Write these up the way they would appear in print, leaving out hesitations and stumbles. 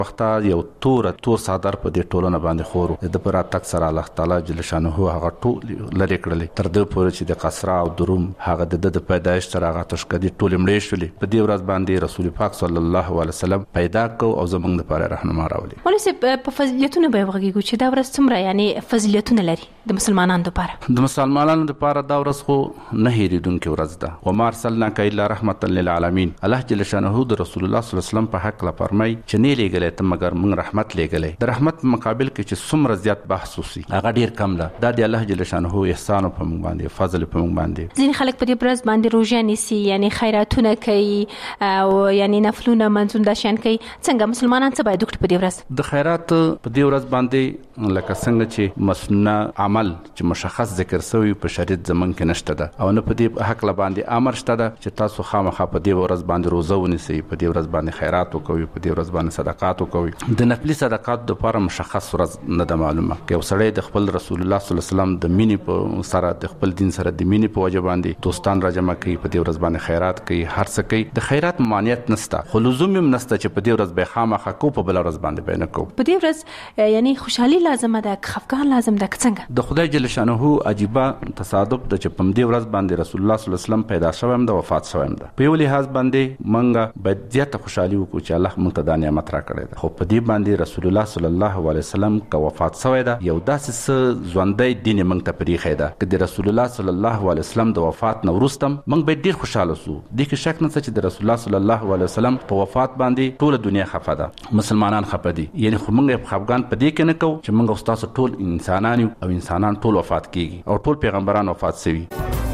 وخته یو تور صادر په دې ټولنه باندې خورو د پر تک سره الله تعالی جل شانه هغه ټول لری کړل تر دې پورې چې د قصرا او دروم هغه د پیدایش تر هغه تشکدي ټول مړې شولې په دې ورځ باندې رسول پاک صلی الله علیه وسلم پیدا کو او زمونږ لپاره رهنما راولي. ولې په فضیلتونو به وغږیږو چې دا ورځ څومره یعنی فضیلتونه لري د مسلمانانو لپاره؟ د مسلمانانو لپاره دا ورځ خو نه هېریدونکې ورځ ده. وما ارسلناک الا رحمة للعالمین. الله جل شانه د رسول الله صلی الله علیه وسلم په حق لا فرمای چې نه لېږلې ته مگر موږ رحمت لېږلې. د رحمت په مقابل کې چې څومره زیات بحث وسی هغه ډیر کم ده. دا د الله جل شانه احسان په موږ باندې فضل په موږ باندې. ځینې خلک په دې ورځ باندې روزه نیسي یعنی خیراتونه کوي او یعنی نفلونه منځونه شان کوي. څنګه مسلمانان څه باید وکړي په دې ورځ؟ د خیرات په دې ورځ باندې لکه څنګه چې مسنه عمل چې مشخص ذکر شوی په شریعت زمون کې نشته ده او نه په دې حق لا باندې امر شته ده چې تاسو خامخا په دې ورځ باندې روزه ونیسئ، په دې ورځ باندې خیرات وکوي، په دې ورځ باندې صدقات وکوي. د نفلي صدقات لپاره مشخص ورځ نه ده معلومه. که یو سړی د خپل رسول الله صلی الله علیه وسلم د مینې په سره د خپل دین سره د مینې په وجه باندې دوستان راجمع کوي، په دې ورځ باندې خیرات کوي، هر څه کوي. د خیرات مانعیت نشته، خو لزوم هم نشته چې په دې ورځ به خامخا کو په بل ورځ باندې به نه کو. په دې ورځ یعنی خوشحالي لازمه ده، خفګان لازم ده. څنګه د خدای جل شانه عجیبه تصادف د چې په دې ورځ باندې رسول الله صلی الله علیه وسلم پیدا شوم د وفات شوم ده. په یو لحاظ باندې منګه باید زیاته خوشحالي وکړو چې الله موږ ته دا نعمت را کړی ده. خو په دې باندې رسول الله صلی الله علیه وسلم کا وفات شوی ده یو داسې ژوندۍ دین موږ ته پریخی ده چې د رسول الله صلی الله علیه وسلم د وفات نه وروسته موږ به ډیر خوشاله سو. دې کې شک نشته چې د رسول الله صلی الله علیه وسلم په وفات باندې ټول دنیا خفه ده، مسلمانان خفه دي. یعنی خو موږ په خفګان په دې کې نه کوو چې موږ استاد ټول انسانان او انسانان ټول وفات کیږي او ټول پیغمبران وفات شوي.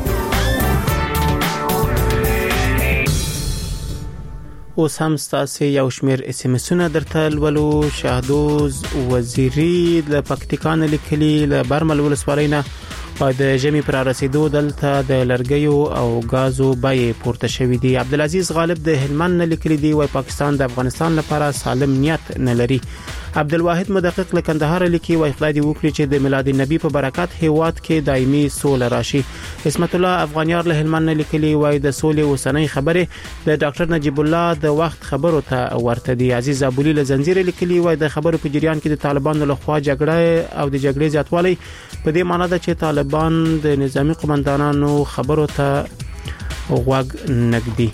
اوس هم ستاسو یو شمیر SMS-ونه درته لولو. شهدوز وزیری له پکتیکا نه لیکلي له برمل ولسوالۍ نه په د ژمي پر رسیدو دلته د لرګیو او غازو بیې پورته شوې دي. عبدالعزیز غالب د هلمند نه لیکلي دی وای پاکستان د افغانستان لپاره سالم نیت نه لري. عبدالواحد مدقق له کندهار لیکي وای خدای دې وکړي چې د میلاد النبی په برکت هیواد کې دایمي سوله راشي. اسمت الله افغانیار له هلمند نه لیکلي وای د سولې اوسنۍ خبره د ډاکټر نجیب الله د وخت خبرو ته ورته دي. عزیز ابولی له زنجیر لیکلي وای د خبرو په جریان کې د طالبانو لخوا جګړه او د جګړې زیاتوالی په دې معنی ده چې طالبان د نظامی قومندانانو خبرو ته غوږ نږدي.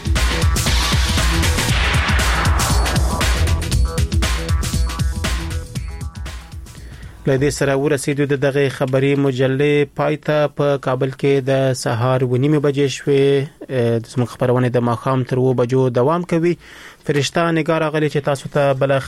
لدې سره ورسېدو د دغه خبري مجلې پایته په کابل کې د سهار 9:30 بجې شوې. د زموږ خبرونه د ماښام تر 2 بجو دوام کوي. فرشته نگار غلي چې تاسو ته بل